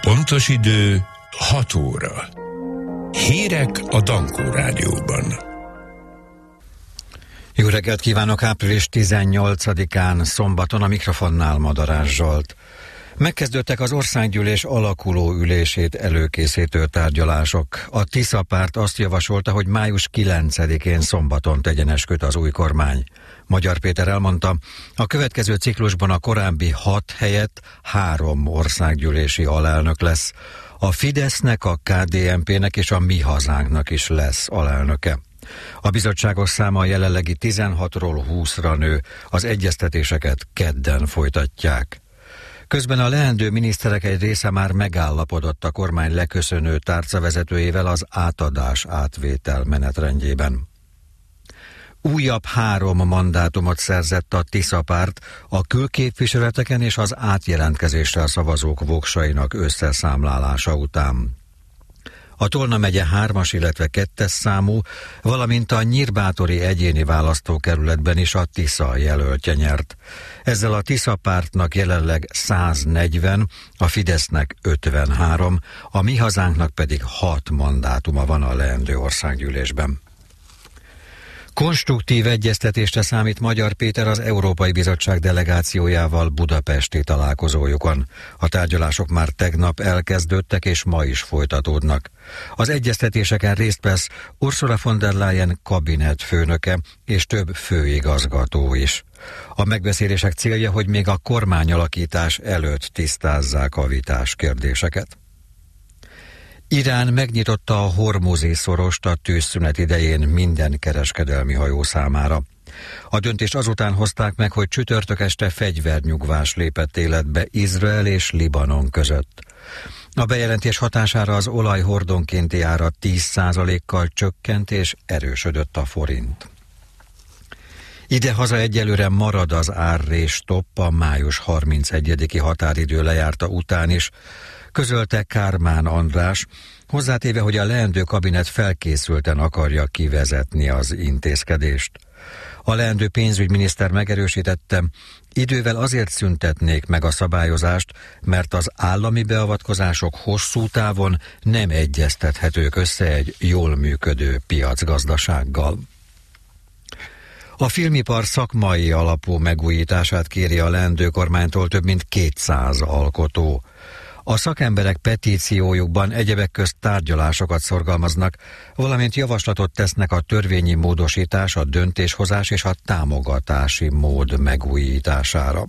Pontos idő 6 óra. Hírek a Dankó Rádióban. Jó reggelt kívánok! Április 18-án szombaton, a mikrofonnál Madarás Zsolt. Megkezdődtek az országgyűlés alakuló ülését előkészítő tárgyalások. A Tisza párt azt javasolta, hogy május 9-én szombaton tegyen esküt az új kormány. Magyar Péter elmondta, a következő ciklusban a korábbi 6 helyett 3 országgyűlési alelnök lesz. A Fidesznek, a KDNP-nek és a Mi Hazánknak is lesz alelnöke. A bizottságok száma a jelenlegi 16-ról 20-ra nő, az egyeztetéseket kedden folytatják. Közben a leendő miniszterek egy része már megállapodott a kormány leköszönő tárcavezetőjével az átadás-átvétel menetrendjében. Újabb 3 mandátumot szerzett a Tisza párt a külképviseleteken és az átjelentkezésre szavazók voksainak összeszámlálása után. A Tolna megye 3-as, illetve 2-es számú, valamint a Nyírbátori egyéni választókerületben is a Tisza jelöltje nyert. Ezzel a Tisza pártnak jelenleg 140, a Fidesznek 53, a Mi Hazánknak pedig 6 mandátuma van a leendő országgyűlésben. Konstruktív egyeztetésre számít Magyar Péter az Európai Bizottság delegációjával budapesti találkozójukon. A tárgyalások már tegnap elkezdődtek és ma is folytatódnak. Az egyeztetéseken részt vesz Ursula von der Leyen kabinetfőnöke és több főigazgató is. A megbeszélések célja, hogy még a kormányalakítás előtt tisztázzák a vitás kérdéseket. Irán megnyitotta a Hormuzi szorost a tűzszünet idején minden kereskedelmi hajó számára. A döntést azután hozták meg, hogy csütörtök este fegyvernyugvás lépett életbe Izrael és Libanon között. A bejelentés hatására az olaj hordonkénti ára 10%-kal csökkent és erősödött a forint. Idehaza egyelőre marad az árrés-stopp a május 31-i határidő lejárta után is, közölte Kármán András, hozzátéve, hogy a leendő kabinet felkészülten akarja kivezetni az intézkedést. A leendő pénzügyminiszter megerősítette, idővel azért szüntetnék meg a szabályozást, mert az állami beavatkozások hosszú távon nem egyeztethetők össze egy jól működő piacgazdasággal. A filmipar szakmai alapú megújítását kéri a leendő kormánytól több mint 200 alkotó. A szakemberek petíciójukban egyebek közt tárgyalásokat szorgalmaznak, valamint javaslatot tesznek a törvényi módosítás, a döntéshozás és a támogatási mód megújítására.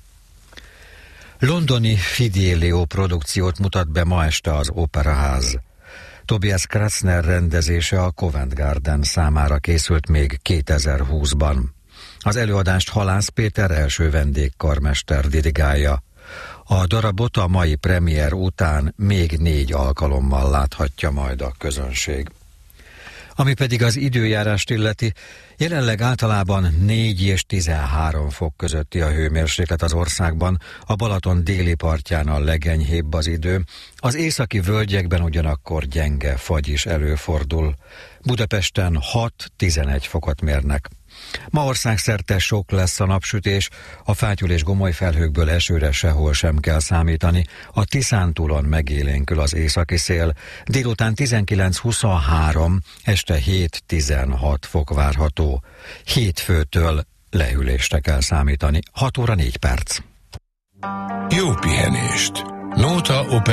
Londoni Fidelio produkciót mutat be ma este az Operaház. Tobias Kratzner rendezése a Covent Garden számára készült még 2020-ban. Az előadást Halász Péter első vendégkarmester dirigálja. A darabot a mai premier után még 4 alkalommal láthatja majd a közönség. Ami pedig az időjárást illeti, jelenleg általában 4 és 13 fok közötti a hőmérséklet az országban, a Balaton déli partján a legenyhébb az idő, az északi völgyekben ugyanakkor gyenge fagy is előfordul. Budapesten 6-11 fokot mérnek. Ma országszerte sok lesz a napsütés, a fátyol és gomoly felhőkből esőre sehol sem kell számítani, a Tiszántúlon megélénkül az északi szél, délután 19-23, este 7-16 fok várható. Hétfőtől lehűlésre kell számítani, 6 óra 4 perc. Jó pihenést! Nóta